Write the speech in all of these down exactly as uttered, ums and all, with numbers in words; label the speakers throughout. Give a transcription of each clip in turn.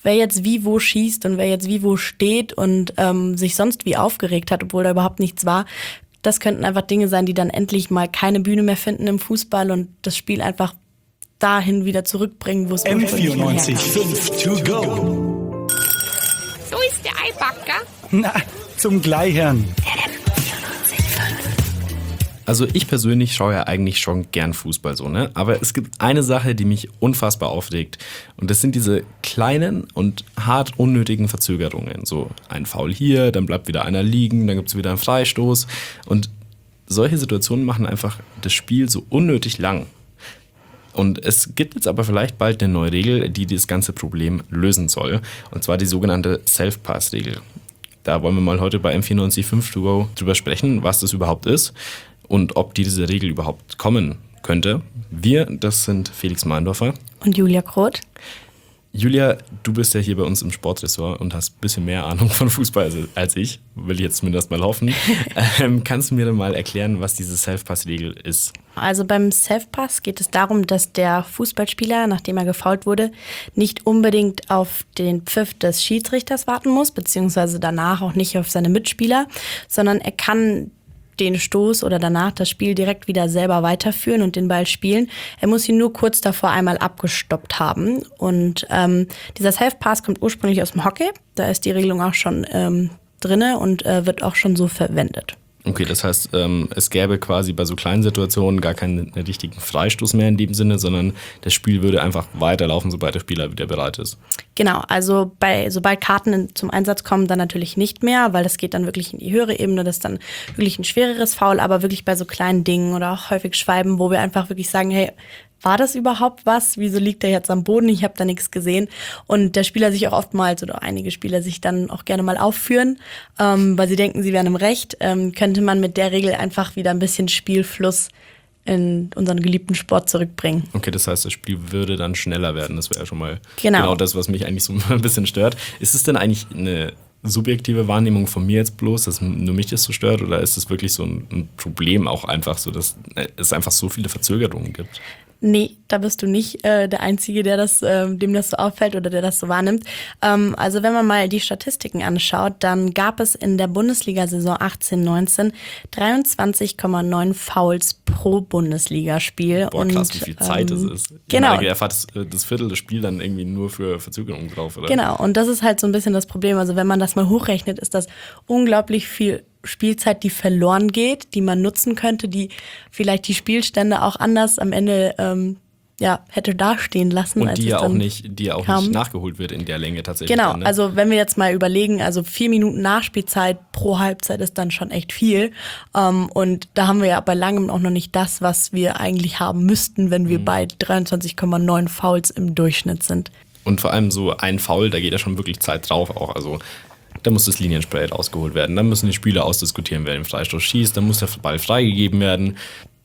Speaker 1: wer jetzt wie wo schießt und wer jetzt wie wo steht und ähm, sich sonst wie aufgeregt hat, obwohl da überhaupt nichts war. Das könnten einfach Dinge sein, die dann endlich mal keine Bühne mehr finden im Fußball und das Spiel einfach dahin wieder zurückbringen, wo es
Speaker 2: M vierundneunzig Komma fünf to go.
Speaker 3: So ist der Eibacker.
Speaker 2: Na, zum Gleichern.
Speaker 4: Also ich persönlich schaue ja eigentlich schon gern Fußball so, ne? Aber es gibt eine Sache, die mich unfassbar aufregt. Und das sind diese kleinen und hart unnötigen Verzögerungen. So ein Foul hier, dann bleibt wieder einer liegen, dann gibt es wieder einen Freistoß. Und solche Situationen machen einfach das Spiel so unnötig lang. Und es gibt jetzt aber vielleicht bald eine neue Regel, die das ganze Problem lösen soll. Und zwar die sogenannte Self-Pass-Regel. Da wollen wir mal heute bei M vierundneunzig Komma fünf to go drüber sprechen, was das überhaupt ist. Und ob diese Regel überhaupt kommen könnte. Wir, das sind Felix Meindorfer.
Speaker 1: Und Julia Kroth.
Speaker 4: Julia, du bist ja hier bei uns im Sportressort und hast ein bisschen mehr Ahnung von Fußball als ich. Will ich jetzt zumindest mal hoffen. ähm, kannst du mir dann mal erklären, was diese Self-Pass-Regel ist?
Speaker 1: Also beim Self-Pass geht es darum, dass der Fußballspieler, nachdem er gefoult wurde, nicht unbedingt auf den Pfiff des Schiedsrichters warten muss, beziehungsweise danach auch nicht auf seine Mitspieler, sondern er kann den Stoß oder danach das Spiel direkt wieder selber weiterführen und den Ball spielen. Er muss ihn nur kurz davor einmal abgestoppt haben. Und ähm, dieser Self-Pass kommt ursprünglich aus dem Hockey. Da ist die Regelung auch schon ähm, drinne und äh, wird auch schon so verwendet.
Speaker 4: Okay, das heißt, ähm, es gäbe quasi bei so kleinen Situationen gar keinen richtigen Freistoß mehr in dem Sinne, sondern das Spiel würde einfach weiterlaufen, sobald der Spieler wieder bereit ist.
Speaker 1: Genau, also bei sobald Karten zum Einsatz kommen, dann natürlich nicht mehr, weil das geht dann wirklich in die höhere Ebene, das ist dann wirklich ein schwereres Foul, aber wirklich bei so kleinen Dingen oder auch häufig Schwalben, wo wir einfach wirklich sagen, hey, war das überhaupt was? Wieso liegt der jetzt am Boden? Ich habe da nichts gesehen. Und der Spieler sich auch oftmals oder einige Spieler sich dann auch gerne mal aufführen, ähm, weil sie denken, sie wären im Recht, ähm, könnte man mit der Regel einfach wieder ein bisschen Spielfluss in unseren geliebten Sport zurückbringen.
Speaker 4: Okay, das heißt, das Spiel würde dann schneller werden. Das wäre ja schon mal
Speaker 1: genau.
Speaker 4: genau das, was mich eigentlich so ein bisschen stört. Ist es denn eigentlich eine subjektive Wahrnehmung von mir jetzt bloß, dass nur mich das so stört, oder ist es wirklich so ein, ein Problem auch einfach so, dass es einfach so viele Verzögerungen gibt?
Speaker 1: Nee, da bist du nicht äh, der Einzige, der das, äh, dem das so auffällt oder der das so wahrnimmt. Ähm, also wenn man mal die Statistiken anschaut, dann gab es in der Bundesliga-Saison achtzehn neunzehn dreiundzwanzig Komma neun Fouls pro Bundesligaspiel.
Speaker 4: Boah, krass, wie viel Zeit
Speaker 1: ähm,
Speaker 4: das ist.
Speaker 1: Genau.
Speaker 4: Ich meine, er hat das, das Viertel des Spiels dann irgendwie nur für Verzögerungen drauf, oder?
Speaker 1: Genau, und das ist halt so ein bisschen das Problem. Also wenn man das mal hochrechnet, ist das unglaublich viel Spielzeit, die verloren geht, die man nutzen könnte, die vielleicht die Spielstände auch anders am Ende ähm, ja, hätte dastehen lassen.
Speaker 4: Und
Speaker 1: als
Speaker 4: die
Speaker 1: es
Speaker 4: ja auch
Speaker 1: dann
Speaker 4: nicht, die ja auch
Speaker 1: kam.
Speaker 4: nicht nachgeholt wird in der Länge tatsächlich.
Speaker 1: Genau,
Speaker 4: dann, ne?
Speaker 1: also wenn wir jetzt mal überlegen, also vier Minuten Nachspielzeit pro Halbzeit ist dann schon echt viel. Ähm, und da haben wir ja bei langem auch noch nicht das, was wir eigentlich haben müssten, wenn wir mhm. bei dreiundzwanzig Komma neun Fouls im Durchschnitt sind.
Speaker 4: Und vor allem so ein Foul, da geht ja schon wirklich Zeit drauf auch. Also da muss das Linienspray rausgeholt werden, dann müssen die Spieler ausdiskutieren, wer den Freistoß schießt, dann muss der Ball freigegeben werden.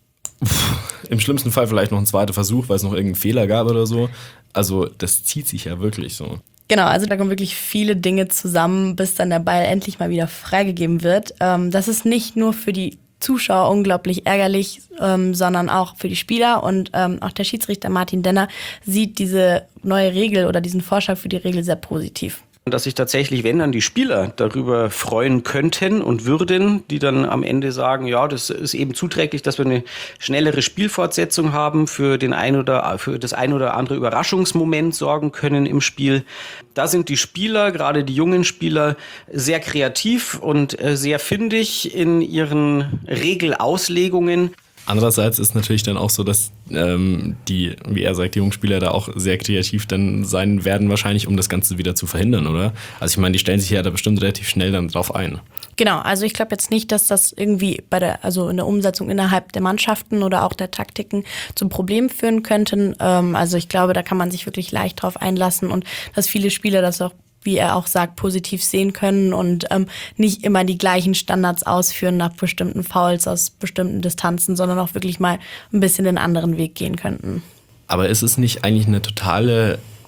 Speaker 4: Puh, im schlimmsten Fall vielleicht noch ein zweiter Versuch, weil es noch irgendeinen Fehler gab oder so. Also das zieht sich ja wirklich so.
Speaker 1: Genau, also da kommen wirklich viele Dinge zusammen, bis dann der Ball endlich mal wieder freigegeben wird. Ähm, das ist nicht nur für die Zuschauer unglaublich ärgerlich, ähm, sondern auch für die Spieler. Und ähm, auch der Schiedsrichter Martin Denner sieht diese neue Regel oder diesen Vorschlag für die Regel sehr positiv.
Speaker 5: Dass sich tatsächlich, wenn dann die Spieler darüber freuen könnten und würden, die dann am Ende sagen, ja, das ist eben zuträglich, dass wir eine schnellere Spielfortsetzung haben, für den ein oder für das ein oder andere Überraschungsmoment sorgen können im Spiel. Da sind die Spieler, gerade die jungen Spieler, sehr kreativ und sehr findig in ihren Regelauslegungen.
Speaker 4: Andererseits ist natürlich dann auch so, dass ähm, die, wie er sagt, die Jungspieler da auch sehr kreativ dann sein werden wahrscheinlich, um das Ganze wieder zu verhindern, oder? Also ich meine, die stellen sich ja da bestimmt relativ schnell dann drauf ein.
Speaker 1: Genau, also ich glaube jetzt nicht, dass das irgendwie bei der, also in der Umsetzung innerhalb der Mannschaften oder auch der Taktiken zum Problem führen könnten. Ähm, also ich glaube, da kann man sich wirklich leicht drauf einlassen und dass viele Spieler das auch, wie er auch sagt, positiv sehen können und ähm, nicht immer die gleichen Standards ausführen nach bestimmten Fouls aus bestimmten Distanzen, sondern auch wirklich mal ein bisschen den anderen Weg gehen könnten.
Speaker 4: Aber ist es nicht eigentlich eine totale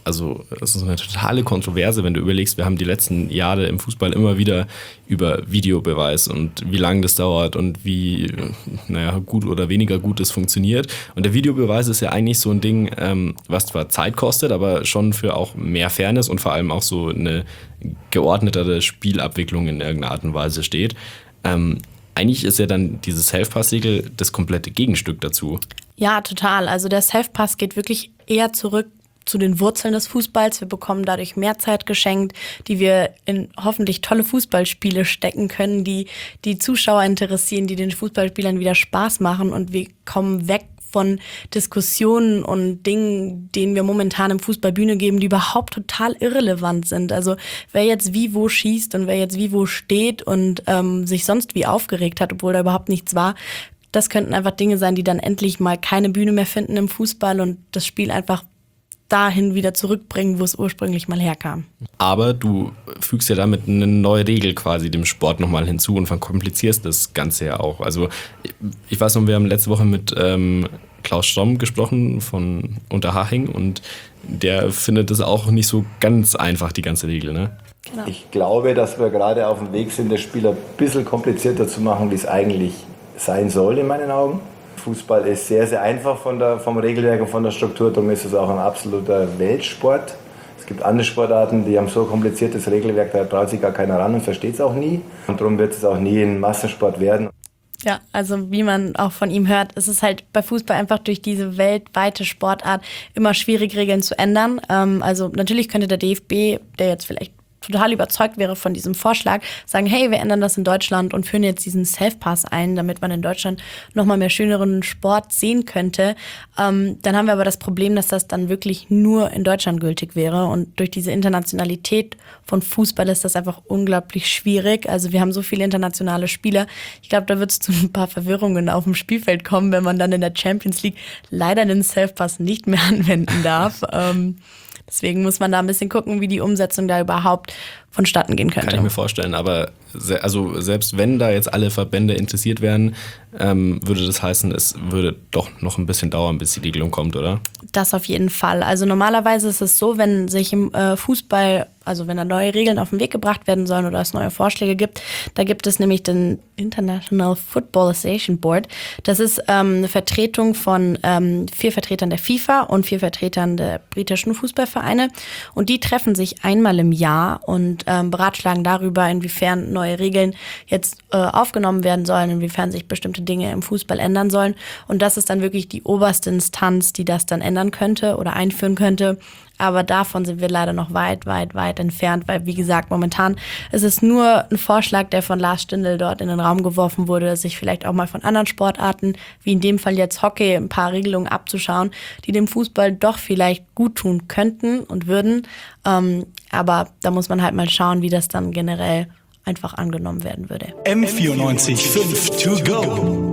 Speaker 4: also es ist eine totale Kontroverse, wenn du überlegst, wir haben die letzten Jahre im Fußball immer wieder über Videobeweis und wie lange das dauert und wie, naja, gut oder weniger gut es funktioniert. Und der Videobeweis ist ja eigentlich so ein Ding, ähm, was zwar Zeit kostet, aber schon für auch mehr Fairness und vor allem auch so eine geordnetere Spielabwicklung in irgendeiner Art und Weise steht. Ähm, eigentlich ist ja dann dieses Self-Pass-Siegel das komplette Gegenstück dazu.
Speaker 1: Ja, total. Also der Self-Pass geht wirklich eher zurück zu den Wurzeln des Fußballs. Wir bekommen dadurch mehr Zeit geschenkt, die wir in hoffentlich tolle Fußballspiele stecken können, die die Zuschauer interessieren, die den Fußballspielern wieder Spaß machen, und wir kommen weg von Diskussionen und Dingen, denen wir momentan im Fußball Bühne geben, die überhaupt total irrelevant sind. Also wer jetzt wie wo schießt und wer jetzt wie wo steht und ähm, sich sonst wie aufgeregt hat, obwohl da überhaupt nichts war, das könnten einfach Dinge sein, die dann endlich mal keine Bühne mehr finden im Fußball und das Spiel einfach dahin wieder zurückbringen, wo es ursprünglich mal herkam.
Speaker 4: Aber du fügst ja damit eine neue Regel quasi dem Sport nochmal hinzu und verkomplizierst das Ganze ja auch. Also ich weiß noch, wir haben letzte Woche mit ähm, Klaus Stomm gesprochen von Unterhaching und der findet das auch nicht so ganz einfach, die ganze Regel, ne?
Speaker 6: Genau. Ich glaube, dass wir gerade auf dem Weg sind, das Spiel ein bisschen komplizierter zu machen, wie es eigentlich sein soll in meinen Augen. Fußball ist sehr, sehr einfach von der, vom Regelwerk und von der Struktur, darum ist es auch ein absoluter Weltsport. Es gibt andere Sportarten, die haben so ein kompliziertes Regelwerk, da traut sich gar keiner ran und versteht es auch nie. Und darum wird es auch nie ein Massensport werden.
Speaker 1: Ja, also wie man auch von ihm hört, ist es halt bei Fußball einfach durch diese weltweite Sportart immer schwierig, Regeln zu ändern. Ähm, also natürlich könnte der D F B, der jetzt vielleicht total überzeugt wäre von diesem Vorschlag, sagen, hey, wir ändern das in Deutschland und führen jetzt diesen Self-Pass ein, damit man in Deutschland nochmal mehr schöneren Sport sehen könnte. Ähm, dann haben wir aber das Problem, dass das dann wirklich nur in Deutschland gültig wäre, und durch diese Internationalität von Fußball ist das einfach unglaublich schwierig. Also wir haben so viele internationale Spieler. Ich glaube, da wird es zu ein paar Verwirrungen auf dem Spielfeld kommen, wenn man dann in der Champions League leider den Self-Pass nicht mehr anwenden darf. ähm, Deswegen muss man da ein bisschen gucken, wie die Umsetzung da überhaupt vonstatten gehen könnte.
Speaker 4: Kann ich mir vorstellen, aber se- also selbst wenn da jetzt alle Verbände interessiert wären, ähm, würde das heißen, es würde doch noch ein bisschen dauern, bis die Regelung kommt, oder?
Speaker 1: Das auf jeden Fall. Also normalerweise ist es so, wenn sich im äh, Fußball, also wenn da neue Regeln auf den Weg gebracht werden sollen oder es neue Vorschläge gibt, da gibt es nämlich den International Football Association Board. Das ist ähm, eine Vertretung von ähm, vier Vertretern der FIFA und vier Vertretern der britischen Fußballvereine, und die treffen sich einmal im Jahr und ähm, beratschlagen darüber, inwiefern neue Regeln jetzt äh, aufgenommen werden sollen, inwiefern sich bestimmte Dinge im Fußball ändern sollen. Und das ist dann wirklich die oberste Instanz, die das dann ändern könnte oder einführen könnte. Aber davon sind wir leider noch weit, weit, weit entfernt, weil, wie gesagt, momentan ist es nur ein Vorschlag, der von Lars Stindl dort in den Raum geworfen wurde, sich vielleicht auch mal von anderen Sportarten, wie in dem Fall jetzt Hockey, ein paar Regelungen abzuschauen, die dem Fußball doch vielleicht gut tun könnten und würden. Ähm, aber da muss man halt mal schauen, wie das dann generell einfach angenommen werden würde.
Speaker 2: M vierundneunzig Komma fünf to go.